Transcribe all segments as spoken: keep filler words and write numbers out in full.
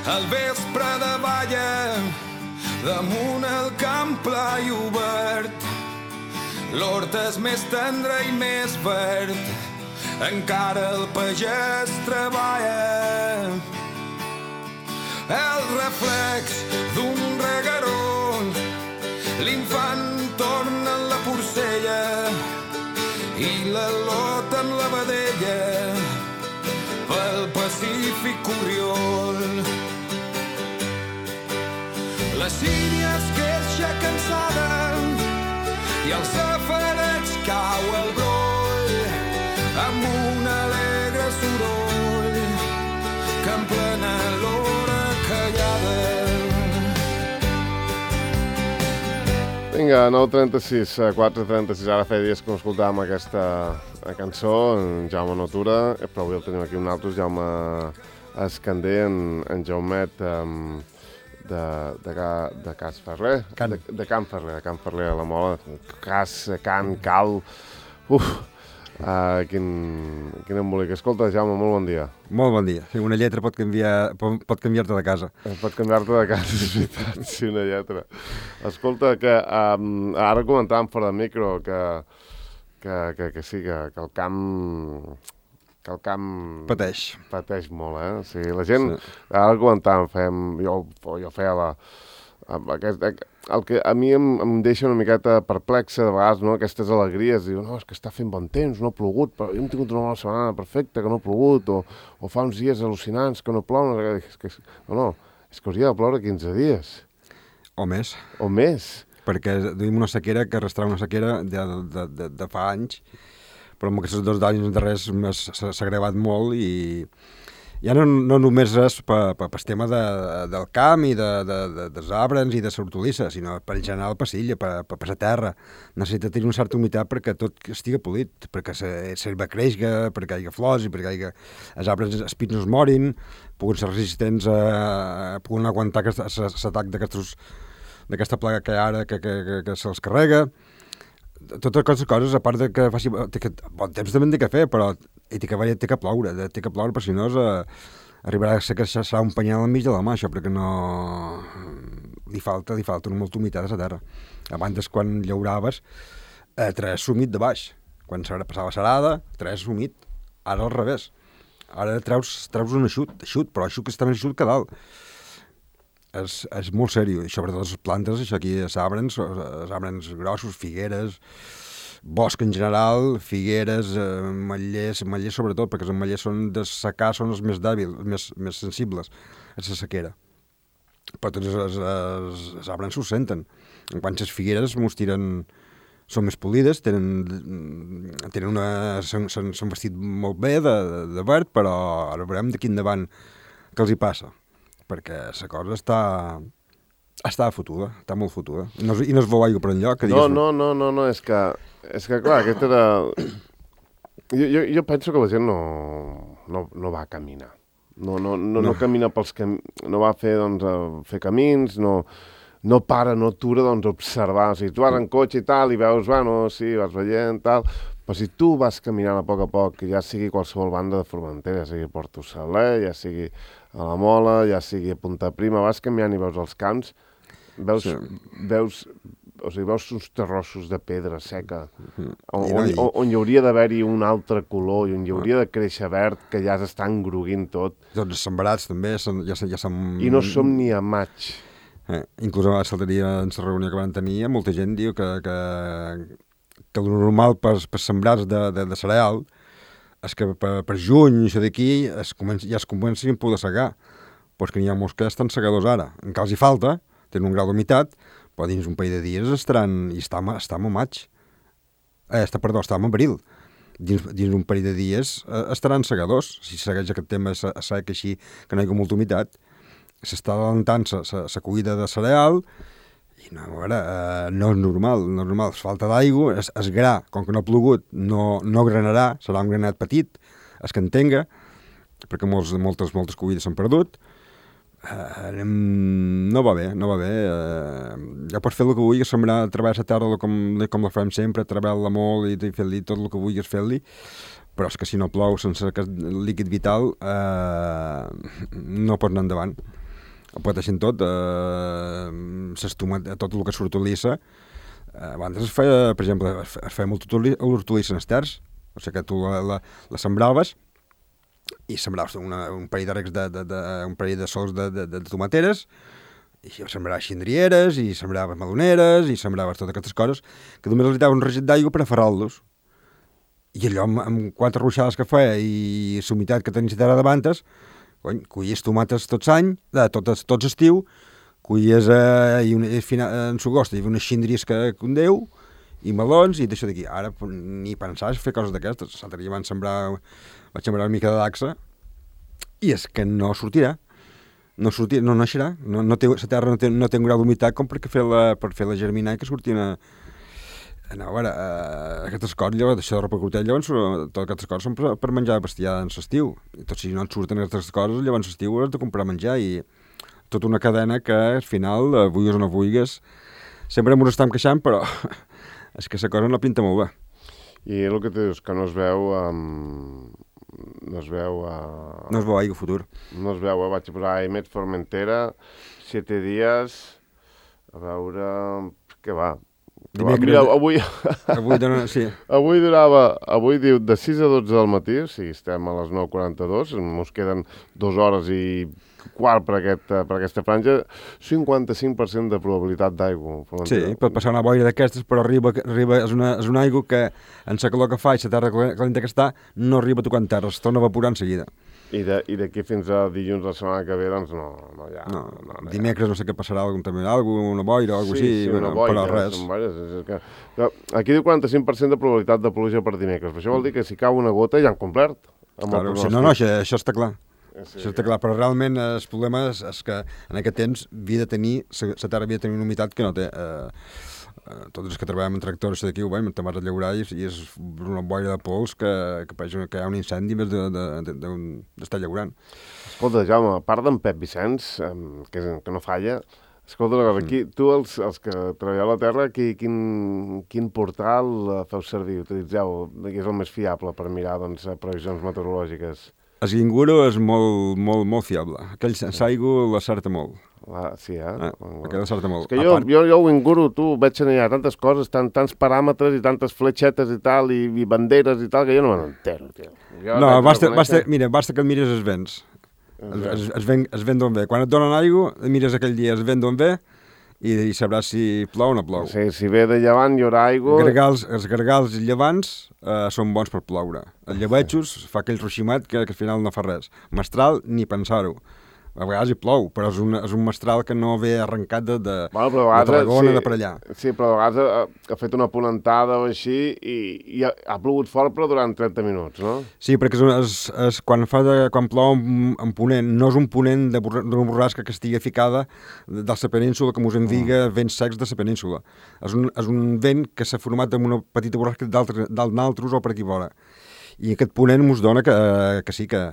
al vespre de balla, damunt el camp pla i obert. L'hort és més tendre i més verd, encara el pagès treballa. El reflex d'un regueró, l'infant torna en la porcella i la lota en la vedella pel Pacífic Corriol. La sínia es queixa cansada i al safareig cau el broll amb un alegre soroll que emplena l'hora callada. Vinga, nou trenta-sis, quatre trenta-sis, ara feia dies que no escoltàvem aquesta cançó, en Jaume Natura, però avui el tenim aquí un altre, Jaume Escandé, en, en Jaumet, um, de, de, de Cas Ferrer, Can. de, de Can Ferrer, de Can Ferrer a la Mola, Cas, Can, Cal, uf, uh, quin, quin embolic. Escolta, Jaume, molt bon dia. Molt bon dia. Sí, una lletra pot canviar, pot, pot canviar-te de casa. Pot canviar-te de casa, és veritat, sí, una lletra. Escolta, que um, ara comentàvem fora de micro que, que, que, que sí, que, que el camp... que el camp... Pateix. Pateix molt, eh? O sigui, la gent... Sí. Ara comentàvem, fèiem... Jo, jo feia la... Aquest, el que a mi em, em deixa una miqueta perplexa de vegades, no? Aquestes alegries, diu, no, és que està fent bon temps, no ha plogut, però jo hem tingut una bona setmana perfecta, que no ha plogut, o, o fa uns dies al·lucinants que no plou, no, és que, no, no, és que hauria de ploure quinze dies. O més. O més. Perquè duim una sequera que arrastrava una sequera de, de, de, de fa anys, però amb aquests dos anys darrers s'ha agrevat molt i ja no, no només és per, per, per tema de, del camp i de, de, de, dels arbres i de l'hortolissa, sinó per general per silla, per, per, per la terra. Necessita tenir una certa humitat perquè tot estigui polit, perquè l'herba creixga, perquè hi hagi flors i perquè hi hagi... els arbres, els pins no es morin, puguin ser resistents, a, puguin aguantar l'atac d'aquesta plaga que hi ha ara, que, que, que, que se'ls carrega. Totes aquestes coses, a part de que faci... Que, bon temps també en té que fer, però i té que, té que ploure, té que ploure, perquè si no eh, arribarà a ser que serà un penyal al mig de la mà, això, perquè no... Li falta, li falta una molta humitat a la terra. Abans, quan llauraves, eh, traes humit de baix. Quan passava serada, traes humit. Ara al revés. Ara treus, treus un eixut, eixut, però eixut que està més eixut que dalt. És, és molt seriós, i sobretot les plantes, això aquí, els arbres, els arbres grossos, figueres, bosc en general, figueres, eh, matllers, matllers sobretot, perquè els matllers són de secar, són els més dèbils, més, més sensibles a la sequera. Però tots els, els, els arbres s'ho senten. En quant les figueres mos tiren, són més polides, tenen, tenen una, s'han vestit molt bé de, de verd, però ara veurem d'aquí endavant què els hi passa. Perquè la cosa està, està fotuda, està molt fotuda. I no, i no es veu aigua per enlloc. Que no, no, no, no, no, és que, és que clar, aquest era... Jo, jo, jo penso que la gent no, no, no va caminar. No, no, no, no. no camina pels camins, no va fer, doncs, fer camins, no, no para, no atura, doncs, observar. O sigui, tu vas en cotxe i tal, i veus, bueno, sí, vas veient, tal... Però si tu vas caminant a poc a poc, ja sigui qualsevol banda de Formentera, ja sigui Porto Saler, ja sigui a la Mola, ja sigui a Punta Prima, vas caminant i veus els camps, veus, sí. veus, o sigui, veus uns terrossos de pedra seca, on, on, on, on hi hauria d'haver-hi un altre color, i on hi hauria de créixer verd, que ja s'està engruguint tot. Tots sembrats també, ja s'han... I no som ni a maig. Eh, inclús a la salteria, en la reunió que van tenir, molta gent diu que... que que el normal per, per sembrats de, de, de cereal és que per, per juny, això d'aquí, es comenci, ja es comencin a poder segar. Però és que n'hi ha molts que estan segadors ara. Encara els hi falta, tenen un grau d'humitat, però dins un parell de dies estaran... I estem, estem a maig. Eh, està, perdó, estem a abril. Dins, dins un parell de dies eh, estaran segadors. Si segueix aquest tema sec així, que no hi ha molta humitat, s'està adelantant la collida de cereal. I no, a veure, eh, no és normal, no és normal, falta d'aigua, es, es gra, com que no ha plogut, no, no granarà, serà un granat petit, es que entenga, perquè molts, moltes, moltes collides s'han perdut, eh, no va bé, no va bé, eh, ja pots fer el que vulguis, sembrar, treballar la terra com, com la fem sempre, treballar-la molt i, i fer-li tot el que vulguis fer-li, però és que si no plou sense aquest líquid vital, eh, no pots anar endavant. apeteixen tot, eh, tot el que s'hortolissa. Eh, abans es feia, per exemple, es feia molt l'hortolissa en esters, o sigui que tu la, la, la sembraves i sembraves una, un parell de recs de, de, de, un parell de sols de, de, de tomateres, i sembraves xindrieres, i sembraves meloneres, i sembraves totes aquestes coses, que només els daven un regit d'aigua per aferrar-los. I allò, amb, amb quatre ruixades que feia i la humitat que tenies de davantes, cony, collies tomates tots any, de, tots, tots estiu, collies eh, i una, en l'agost hi havia unes xindries que un déu, i melons, i d'això d'aquí. Ara ni pensaves fer coses d'aquestes. L'altre dia van sembrar, vaig sembrar una mica de daxa, i és que no sortirà. No sortirà, no naixerà. No, no té, la terra no té, no té un grau d'humitat com per fer la, per fer la germinar i que sortien a... No, a veure, uh, aquestes coses, llavors, això de repercutir, llavors, totes aquestes coses són per, per menjar bestiar en l'estiu. I tot si no et surten aquestes coses, llavors l'estiu has de comprar menjar, i tota una cadena que, al final, vulguis o no vulguis, sempre ens estem queixant, però és que la cosa no pinta molt bé. I el que tu dius, que no es veu... Um, no es veu... Uh, no es veu aigua futur. No es veu, eh? Vaig a posar Aimet Formentera, siete dies, a veure... Què va? Dimecres, mira, avui... avui, dona, sí. avui durava... Avui diu de sis a dotze del matí, o sigui, estem a les nou quaranta-dos, ens queden dues hores i quart per, aquest, per aquesta franja, cinquanta-cinc per cent de probabilitat d'aigua. Sí, pot passar una boira d'aquestes, però arriba, arriba és, una, és una aigua que en la calor que fa i la terra calenta que està, no arriba a tocar en terra, es torna a evaporar en seguida. I d'aquí fins a dilluns la setmana que ve, doncs no, no hi ha... No, no, no dimecres no sé què passarà, algun, també, algun, una boira o alguna sí, així, sí, bueno, boira, però res. Boires, és que, que, aquí diu quaranta-cinc per cent de probabilitat de pluja per dimecres, però això vol dir que si cau una gota ja han complert. Claro, sí, no, no, això, això està clar. Sí, això està clar, però realment el problema és, és que en aquest temps havia de tenir, la terra havia de tenir una humitat que no té. Eh, eh, tots els que treballem en tractors d'aquí ho veiem, te'n vas a llaurar i, i és una boira de pols que, que, que hi ha un incendi més d'estar de, de, de, de llaurant. Escolta, Jaume, a part d'en Pep Vicenç, que, que no falla, escolta, aquí, tu, els, els que treballeu a la terra, qui, quin, quin portal feu servir, utilitzeu, que és el més fiable per mirar doncs, previsions meteorològiques? El Ginguro és molt, molt, molt fiable. Aquell sense aigua l'acerta molt. Ah, sí, eh? Ah, aquell l'acerta molt. És que jo, part... jo, jo, Ginguro, tu, veig que hi ha tantes coses, tant, tants paràmetres i tantes fletxetes i tal, i, i banderes i tal, que jo no me n'entero, tio. Jo no, basta, basta, mira, basta que et mires els vents. Es, es, es, ven, es ven d'on ve. Quan et donen aigua, mires aquell dia, es ven d'on ve, i, i sabràs si plou o no plou. Sí, si ve de llevant hi haurà aigua... Gargals, els gargals i llevants eh, són bons per ploure. El llevetxos fa aquell ruiximat que, que al final no fa res. Mestral, ni pensar-ho. A vegades hi plou, però és un, és un mestral que no ve arrencat de, de, bueno, de Tarragona, sí, de per allà. Sí, però a vegades ha, ha fet una ponentada o així i, i ha, ha plogut fort però durant trenta minuts, no? Sí, perquè és, és, és, quan, fa de, quan plou en, en ponent, no és un ponent d'una borrasca que estigui ficada de la península, com us enviga mm. vents secs de la península. És un, és un vent que s'ha format amb una petita borrasca d'altres o per aquí vora. I aquest ponent us dona que, que sí que...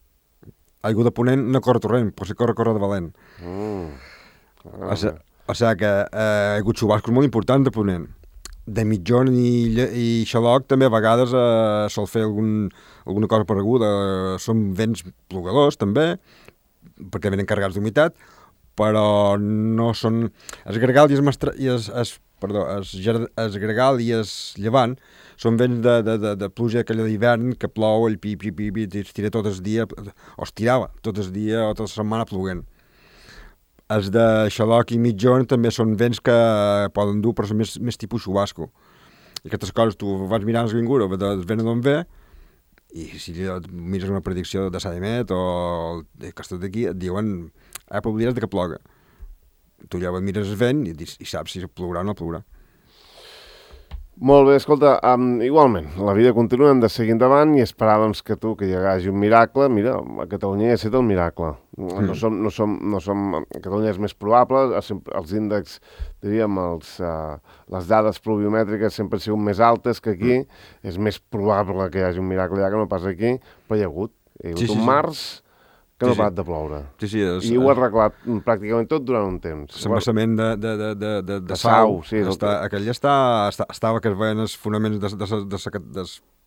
aigua de ponent no corre torrent, però sí corre corre de valent. Mm. Ah, o sigui, o sigui que eh, hi ha hagut xubascos molt importants de ponent. De mitjon i, i xaloc també a vegades eh, sol fer algun, alguna cosa pareguda. Són vents plogadors també, perquè venen carregats d'humitat, però no són... Es gregal i es, mestra... i es, es perdó, es, es gregal i es llevant són vents de, de, de, de pluja aquella d'hivern que plou, el pi, pi, pi, pi, es tira tot el dia, o es tirava tot el dia o tota la setmana ploguent. Els de xaloc i mitjon també són vents que poden dur, però són més, més tipus xubasco. I aquestes coses tu vas mirant el Ginguro, ves vent d'on ve, i si mires una predicció de Sadimet o aquestes d'aquí, et diuen eh, probabilitats de que ploga. Tu llavors mires el vent i, i saps si plourà o no plourà. Molt bé, escolta, um, igualment, la vida continua, hem de seguir endavant i esperar doncs, que tu, que hi hagi un miracle. Mira, a Catalunya hi ha estat el miracle. Mm. No som, no som, no som, a Catalunya és més probable, els índexs, diríem, els, uh, les dades pluviomètriques sempre han sigut més altes que aquí, mm. és més probable que hi hagi un miracle allà que no pas aquí, però hi ha hagut. Hi ha hagut sí, un sí, març que sí, no ha parat de ploure. Sí, sí, és, I ho ha arreglat pràcticament tot durant un temps. L'embassament de, de, de, de, de, de sau, sí. Està, aquell ja està, està, estava que es veien els fonaments de, de, de, de, de,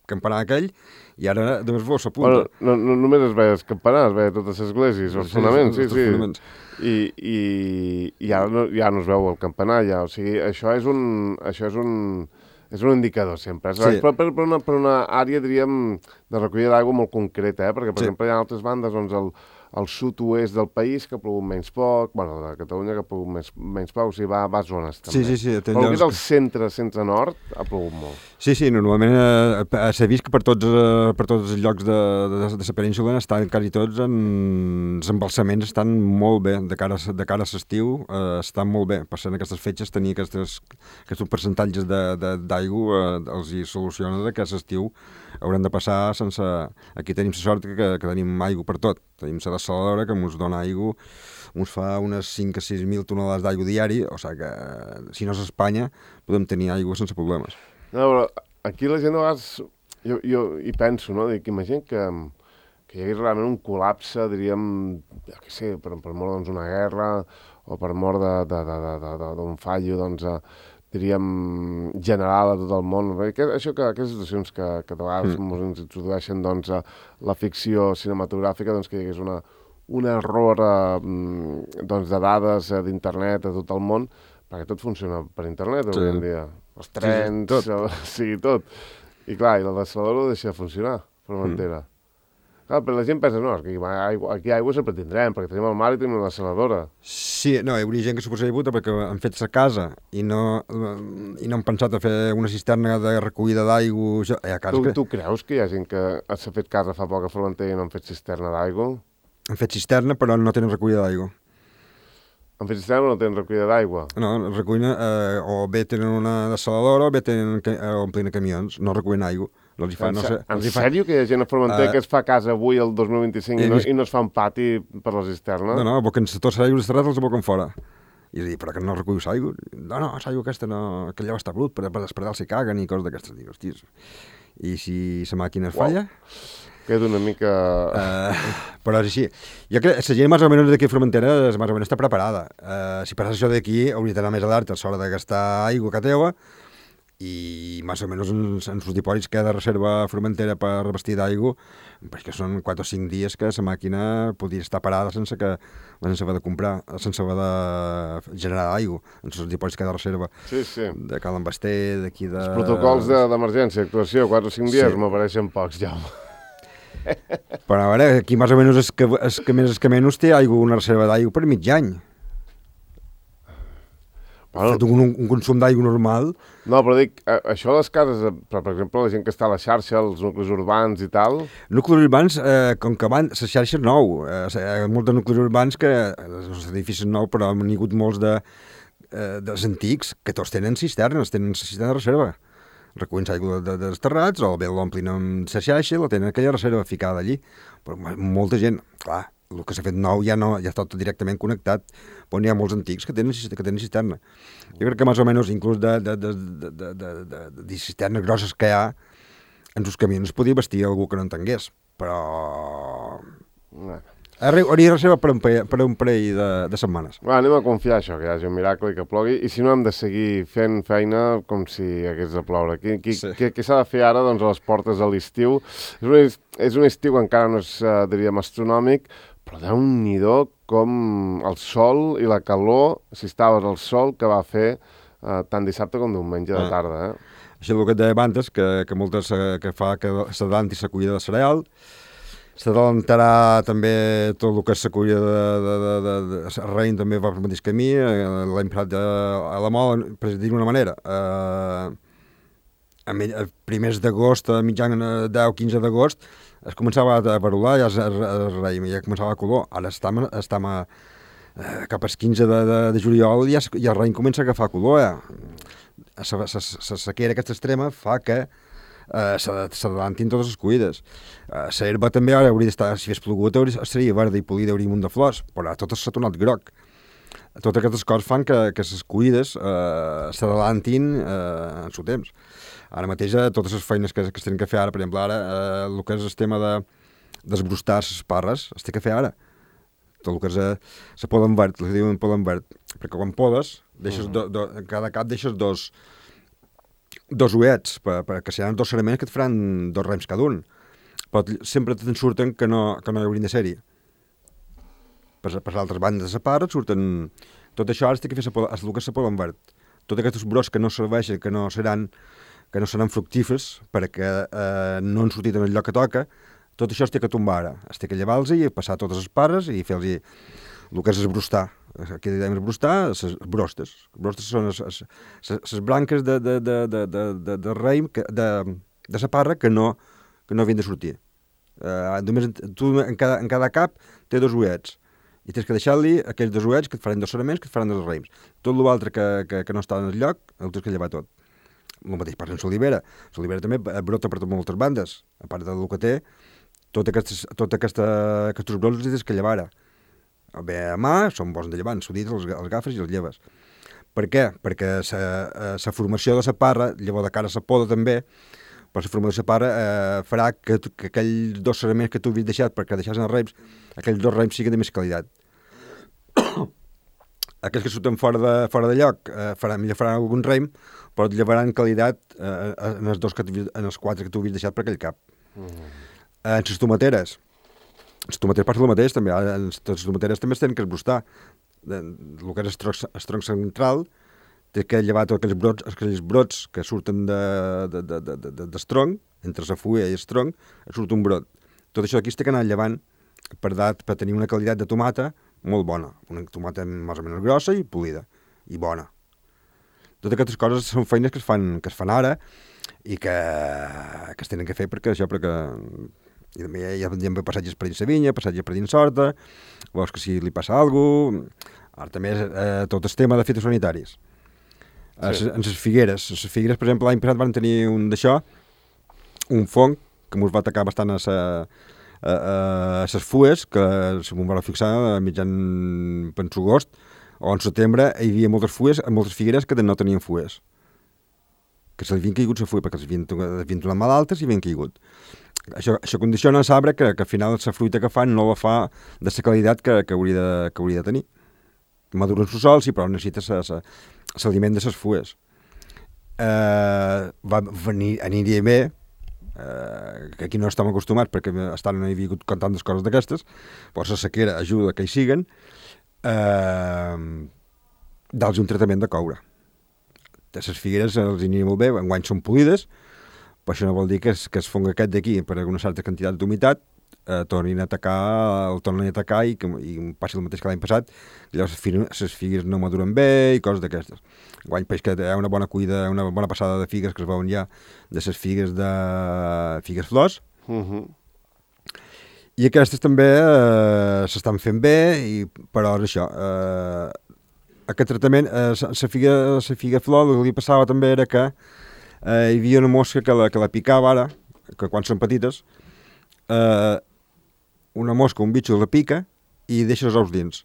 campanar aquell, i ara només veus la punta. Bueno, no, no, només es veia el campanar, es veia totes les esglésies, els fonaments, sí, sí. Fonaments. I, i, i ara no, ja no es veu el campanar, ja. O sigui, això és un... Això és un És un indicador, sempre. Sí. Però per, per, una, per una àrea, diríem, de recollida d'aigua molt concreta, eh? Perquè, per sí. exemple, hi ha altres bandes, doncs, el, el sud-oest del país, que ha plogut menys poc, bueno, de Catalunya, que ha plogut menys, menys poc, o sigui, va, va a zones, també. Sí, sí, sí. Però el que és el centre, centre-nord, ha plogut molt. Sí, sí, normalment eh, s'ha vist que per tots, eh, per tots els llocs de, de, de la península estan quasi tots en... els embalsaments estan molt bé, de cara, de cara a l'estiu eh, estan molt bé. Per ser en aquestes fetges tenir aquestes, aquests percentatges d'aigua eh, els hi soluciona que a l'estiu haurem de passar sense... Aquí tenim la sort que, que tenim aigua per tot. Tenim la dessaladora que ens dona aigua, ens fa unes cinc a sis mil tonelades d'aigua diari, o sigui que si no és Espanya podem tenir aigua sense problemes. No, però aquí la gent a vegades, jo, jo hi penso, no? Dic, imagina que, que hi hagués realment un col·lapse, diríem, ja què sé, per, per mort doncs, una guerra o per mort d'un fallo, doncs, diríem, general a tot el món. Que, això que aquestes situacions que, que de vegades mm. ens introdueixen doncs, a la ficció cinematogràfica, doncs, que hi hagués una, un error eh, doncs, de dades eh, d'internet a tot el món, perquè tot funciona per internet avui sí. en dia. Els trens, sí, tot. El, sí, tot. I clar, i la dessaladora ho deixa de funcionar, Formentera. Mm. Clar, però la gent pensa, no, aquí aigua, aquí aigua sempre tindrem, perquè tenim el mar i tenim la dessaladora. Sí, no, hi hauria gent que s'ho posaria puta perquè han fet sa casa i no, i no han pensat a fer una cisterna de recollida d'aigua. Tu, que... tu creus que hi ha gent que s'ha fet casa fa poc a Formentera i no han fet cisterna d'aigua? Han fet cisterna, però no tenen recollida d'aigua. En fet cisterna no tenen recollida d'aigua? No, recullen, eh, o bé tenen una dessaladora o bé tenen eh, omplint camions, no recullen aigua. No els hi fa, en no sé, en sèrio que hi ha gent a Formentera uh, que es fa casa avui el dos mil vint-i-cinc i, no, i no es fa un pati per la cisterna? No, no, aboquen tota l'aigua desterrada els aboquen fora. I és a dir, però que no recullis aigua? No, no, l'aigua aquesta no, que allò està brut, per, per despertar s'hi caguen i coses d'aquestes. Dic, hòsties, i si la màquina es wow. falla... Queda una mica... Uh, però és així. Jo crec que la gent més o menys d'aquí a Formentera més o menys està preparada. Uh, si passa això d'aquí, hauria d'anar més alerta a l'hora de gastar aigua que teua i més o menys en, en els dipòsits que ha de reserva a Formentera per revestir d'aigua, perquè són quatre o cinc dies que la màquina podria estar parada sense que sense haver de comprar, sense haver de generar aigua en els dipòsits que ha de reserva. Sí, sí. De Cal Basté, d'aquí de... Els protocols d'emergència, d'actuació, quatre o cinc dies, sí. m'apareixen pocs ja. Però a veure, aquí més o menys és que, és que més és que menys té aigua, una reserva d'aigua per mig any. Bueno, un, un consum d'aigua normal. No, però dic, això a les cases, per, per exemple, la gent que està a la xarxa, els nuclis urbans i tal... Nuclis urbans, eh, com que van, la xarxa és nou. Eh, hi ha molts de nuclis urbans que, els edificis nous, però han hagut molts de, eh, dels antics, que tots tenen cisternes, tenen cisterna de reserva. Recullen l'aigua de, de, dels terrats, o bé l'omplin amb la xarxa i la tenen aquella reserva ficada allí. Però molta gent, clar, el que s'ha fet nou ja no ja està tot directament connectat, però n'hi ha molts antics que tenen, que tenen cisterna. Jo crec que més o menys, inclús de, de, de, de, de, de, de, de cisternes grosses que hi ha, en els camions podia vestir algú que no entengués, però... No. Hauria reserva per un, per un parell de, de setmanes. Va, anem a confiar això, que hi hagi un miracle i que plogui, i si no hem de seguir fent feina com si hagués de ploure. Què sí. s'ha de fer ara doncs, a les portes de l'estiu? És, un, és un estiu que encara no és, uh, diríem, astronòmic, però déu-n'hi-do com el sol i la calor, si estaves al sol, que va fer uh, tant dissabte com diumenge de tarda. Eh? Això és el que et deia abans, que, que moltes uh, que fa que s'adelanti la collida de cereal. S'adelantarà també tot el que és la collida de, de, de, de, de raïm també va pel mateix camí, l'hem emprat a la mola, per dir-ho d'una manera. Uh, a, a primers d'agost, a mitjan deu quinze d'agost, es començava a verular ja el raïm, ja començava a color. Ara estem, estem a, a, cap als quinze de, de, de juliol i ja, ja el raïm comença a agafar color. Eh? La sequera aquesta extrema fa que Uh, s'adelantin totes les collides. Uh, la herba també ara hauria d'estar, si hagués plogut, seria verda i polida, hauria un munt de flors, però tot s'ha tornat groc. Totes aquestes coses fan que, que les collides uh, s'adelantin uh, en el seu temps. Ara mateix, uh, totes les feines que, que es tenen que fer ara, per exemple, ara, uh, el que és el tema de desbrustar les parres, es té que fer ara. Tot el que és la poda en verd, el que diuen poda en verd, perquè quan podes, deixes do, do, en cada cap deixes dos dos uets, perquè si hi ha dos seraments que et faran dos rems cada un, però sempre te'n surten que no, que no hi haurien de ser-hi. Per, per altres bandes de la part surten... Tot això ara es té que fer el que és la poda en verd. Tots aquests brots que no serveixen, que no seran, que no seran fructífers perquè eh, no han sortit en el lloc que toca, tot això es té que tombar ara. Es té que llevar-los i passar totes les pares i fer-los el que és esbrostar. Aquí dèiem esbrostar, les brostes. Les brostes són les branques de, de, de, de, de, de, de raïm, que, de, de la parra que no, que no havien de sortir. Eh, només, tu en cada, en cada cap té dos uets. I tens que deixar-li aquells dos uets que et faran dos seraments, que et faran dos raïms. Tot l'altre que, que, que no està en el lloc, el tens que llevar tot. El mateix passa amb l'olivera. L'olivera també brota per moltes bandes. A part del que té, tot, aquests, tot aquesta, aquests brots els tens que llevar. Bé, a mà són bons de llevar, s'ho dit, els, els agafes i els lleves. Per què? Perquè la formació de la parra, llavors de cara a la poda també, però la formació de la parra eh, farà que, que aquells dos seraments que tu havies deixat perquè deixassin els raïms, aquells dos raïms siguin de més qualitat. Aquells que surten fora de, fora de lloc eh, faran, millor faran algun raïm, però et llevaran qualitat eh, en, els dos que en els quatre que tu havies deixat per aquell cap. Mm. Eh, en les tomateres, les tomateres passa el mateix també, en les tomateres també es tenen que esbrostar. El que és el tronc, el tronc central, té que llevar tots aquells brots, aquells brots que surten de, de, de, de, de, de, del tronc, entre la fulla i el tronc, surt un brot. Tot això aquí es té que anar llevant per, dat, per tenir una qualitat de tomata molt bona. Una tomata més o menys grossa i polida, i bona. Totes aquestes coses són feines que es fan, que es fan ara i que, que es tenen que fer perquè això, perquè i també hi ha, hi ha passatges per dins la vinya, passatges per dins l'horta, veus que si li passa alguna cosa. Ara també és eh, tot el tema de fitosanitaris. Sí. En les figueres. En les figueres, per exemple, l'any passat van tenir un d'això, un fong, que ens va atacar bastant a les fues, que si m'ho va fixar a mitjan penso agost, o en setembre hi havia moltes fues, moltes figueres que no tenien fues. Que se li havien caigut la fulla, perquè havien, havien donat malaltes i havien caigut. Això, això condiciona l'arbre que, que al final la fruita que fan no la fa de la qualitat que, que, hauria de, que hauria de tenir. Maduren su sol, sí, però necessita l'aliment de les fues. Eh, va venir, aniria bé, eh, que aquí no estem acostumats perquè estan no hi havia hagut tantes coses d'aquestes, però la sequera ajuda que hi siguen, eh, dar-los un tractament de coure. Les figueres els aniria molt bé, enguany són polides, però això no vol dir que es, que es fong aquest d'aquí per una certa quantitat d'humitat, eh, tornin a atacar, el tornin a atacar i, que, i passi el mateix que l'any passat, llavors les figues no maduren bé i coses d'aquestes. Enguany peix que hi ha una bona cuida, una bona passada de figues que es veuen ja de les figues de figues flors, uh-huh. I aquestes també eh, s'estan fent bé, i, però és això, eh, aquest tractament, la eh, figa, la figa flor, el que li passava també era que eh, hi havia una mosca que la, que la picava ara, que quan són petites, eh, una mosca, un bitxo la pica i deixa els ous dins.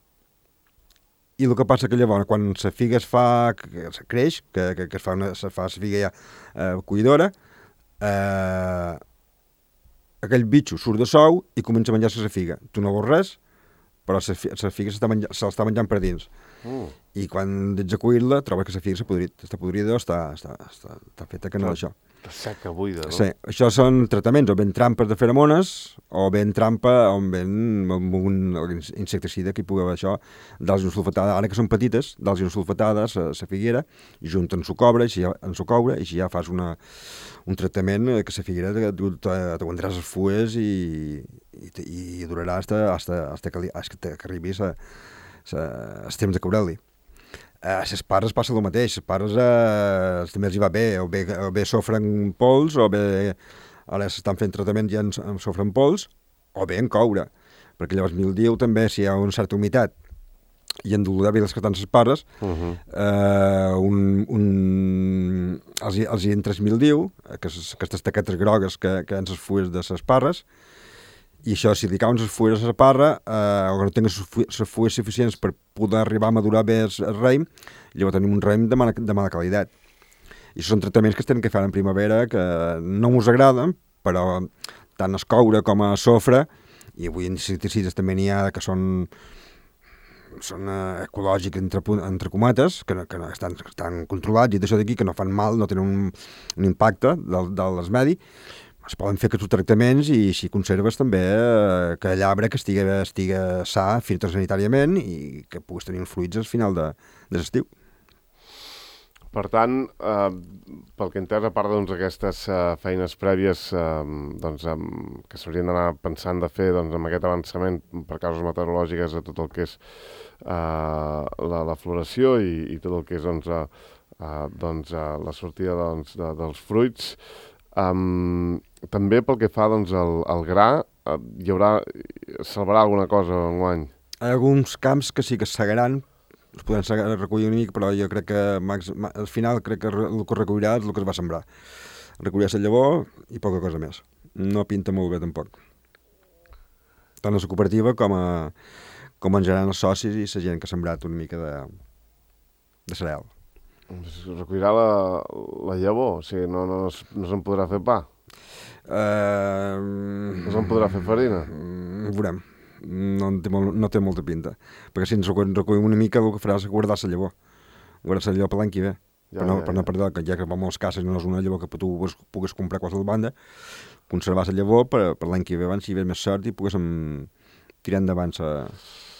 I el que passa que llavors, quan la figa es fa, que es creix, que, que, que es fa una, se fa la figa ja eh, collidora, eh, aquell bitxo surt de sou i comença a menjar-se la figa. Tu no veus res, però la figa se l'està menjant per dins. Mm. I quan ets a cuir-la, trobes que la figa s'ha podrit. Està podrida o està, està, està, està feta que no d'això. Està seca, buida, no? Sí, això són tractaments, o ben trampes de feromones, o ben trampa, o ben amb un insecticida que hi pugui haver això, d'algues sulfatada, ara que són petites, d'algues sulfatades, a la figuera, junten su coure, i si ja, en su coure, i si ja fas una, un tractament que la figuera t'aguantaràs les fues i, i, i durarà hasta, hasta, hasta que, hasta que arribi a, a, a temps de cobrar-li. A les parres passa el mateix, les parres eh, també els hi va bé, o bé, o bé sofren pols, o bé ara s'estan fent tractament ja en, en sofren pols, o bé en coure, perquè llavors mildiu també, si hi ha una certa humitat i en dolor bé les que estan les parres, uh-huh. eh, un, un, els, els hi entra el mildiu, aquestes, aquestes taquetes grogues que, que han les fulles de les parres, i això, si li cauen les fulles a la parra, eh, o que no tenen les fulles suficients per poder arribar a madurar bé el, el raïm, llavors tenim un raïm de mala, de mala qualitat. I són tractaments que es tenen que fer en primavera, que no us agraden, però tant es coure com a sofre, i avui insecticides també n'hi ha que són són eh, ecològics entre, pu- entre cometes, que, no, que no estan, estan controlats i d'això d'aquí, que no fan mal, no tenen un, un impacte del, del medi, es poden fer aquests tractaments i si conserves també eh, que l'arbre que estigui, estigui sa fitosanitàriament i que puguis tenir uns fruits al final de, de l'estiu. Per tant, eh, pel que he entès, a part doncs, d'aquestes eh, feines prèvies eh, doncs, eh, que s'haurien d'anar pensant de fer doncs, amb aquest avançament per causes meteorològiques de tot el que és eh, la, la floració i, i tot el que és doncs, eh, eh, doncs, eh, la sortida doncs, de, dels fruits, um, també pel que fa doncs, al, al gra, eh, hi haurà, salvarà alguna cosa enguany? Hi ha alguns camps que sí que es segaran, es poden segar, recollir una mica, però jo crec que max, ma, al final crec que el que recollirà és el que es va sembrar. Recollirà la llavor i poca cosa més. No pinta molt bé tampoc. Tant a la cooperativa com, a, com en general els socis i la gent que ha sembrat una mica de, de cereal. Recollirà la, la llavor? O sigui, no, no, no se'n podrà fer pa? Uh, no se'n podrà fer farina? Uh, veurem. No té, molt, no té molta pinta, perquè si ens recollim una mica el que faràs és guardar la llavor guardar la llavor per l'any que ve ja, per, no, ja, per no perdre, que ja que va molts casos no és una llavor que tu puguis comprar a qualsevol banda, conservar la llavor per, per l'any que ve abans si hi ve més sort i pugues um, tirar endavant la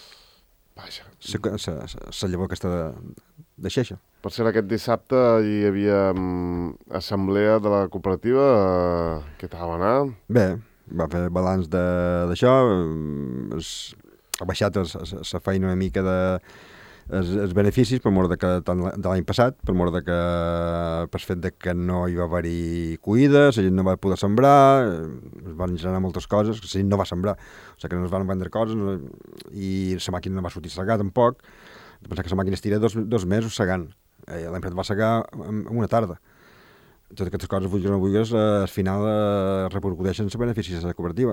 llavor aquesta de, de xeixa. Per ser aquest dissabte hi havia um, assemblea de la cooperativa, uh, què tal va anar? Bé, va fer balanç d'això, ha baixat la feina una mica de els, els beneficis per mort de, que, de l'any passat, per mort de que per fet de que no hi va haver-hi cuida, la gent no va poder sembrar, es van generar moltes coses, la gent no va sembrar, o sigui que no es van vendre coses no, i la màquina no va sortir segar tampoc, de pensar que la màquina es tira dos, dos mesos segant, eh, l'any passat va segar en una tarda. Totes aquestes coses, vulguis o no vulguis, eh, al final eh, repercuteixen els beneficis de la cooperativa.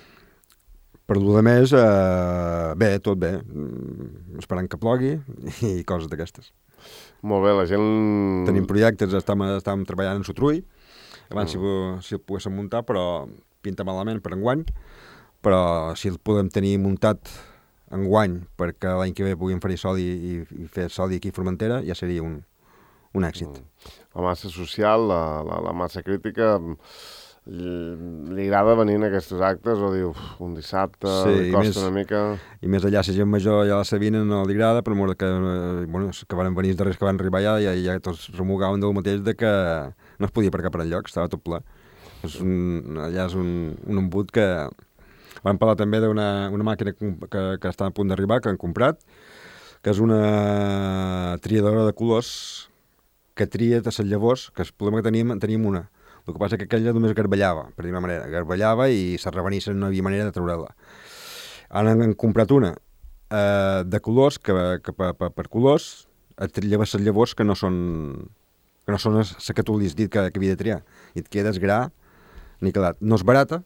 Per lo de més, eh, bé, tot bé, mm, esperant que plogui i coses d'aquestes. Molt bé, la gent... Tenim projectes, estàvem, estàvem treballant en Sotrull, abans mm. si, si el poguéssim muntar, però pinta malament per enguany, però si el podem tenir muntat enguany perquè l'any que ve puguem fer sodi i, i fer sodi aquí a Formentera, ja seria un, un èxit. Mm. La massa social, la, la, la massa crítica, li, li agrada venir en aquests actes o diu un dissabte, sí, li costa més, una mica... I més allà, la gent major ja la Sabina no li agrada, per mort que, eh, bueno, que van venir els darrers que van arribar allà, ja, ja tots remugaven del mateix de que no es podia aparcar per enlloc, estava tot ple. És un, allà és un, un embut que... Vam parlar també d'una una màquina que, que està a punt d'arribar, que han comprat, que és una triadora de colors que tria de les llavors, que el problema que teníem, teníem una. El que passa és que aquella només garballava, per dir una manera. Garballava i les revenisses no hi havia manera de treure-la. Ara han comprat una eh, de colors, que, que per, per, per colors et trillava les llavors que no són que no són les que tu li has dit que, que havia de triar. I et quedes gra niquelat. No és barata,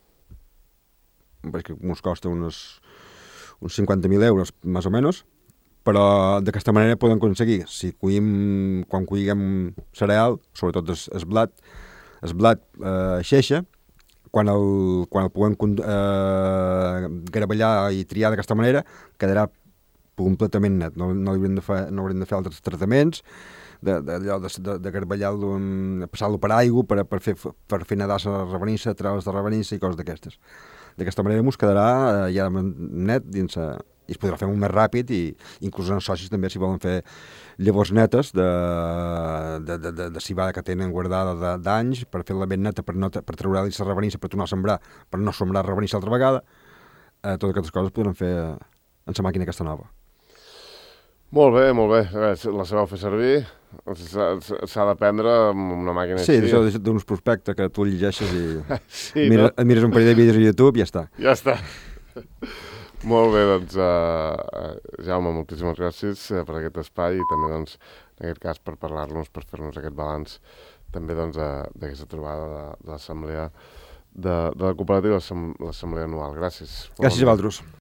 perquè ens costa uns, uns cinquanta mil euros, més o menys, però d'aquesta manera podem aconseguir, si cuïm, quan cuïguem cereal, sobretot el, el blat, el blat eh, xeixa, quan el, quan el puguem eh, garavellar i triar d'aquesta manera, quedarà completament net, no, no, haurem de fer, no haurem de fer altres tractaments, de, de, de, de, de garavellar-lo, passar-lo per aigua, per, per, fer, per fer nedar la revenissa, traure's de revenissa i coses d'aquestes. D'aquesta manera ens quedarà eh, ja net dins a, i es podrà fer molt més ràpid i inclús els socis també si volen fer llavors netes de, de, de, de, de civada que tenen guardada d'anys per fer-la ben neta, per, no, per treure-li la revenissa, per tornar a sembrar, per no sembrar revenissa altra vegada, eh, totes aquestes coses podran fer en la màquina aquesta nova. Molt bé, molt bé. La sabeu fer servir? S'ha d'aprendre amb una màquina sí, així. Sí, d'això d'uns prospectes que tu llegeixes i sí, mires, no? mires un parell de vídeos a YouTube i ja està. Ja està. Molt bé, doncs, uh, Jaume, moltíssimes gràcies per aquest espai i també, doncs, en aquest cas, per parlar-nos, per fer-nos aquest balanç també, doncs, d'aquesta trobada de, de l'assemblea de, de la cooperativa, l'assemblea anual. Gràcies. Gràcies a vosaltres.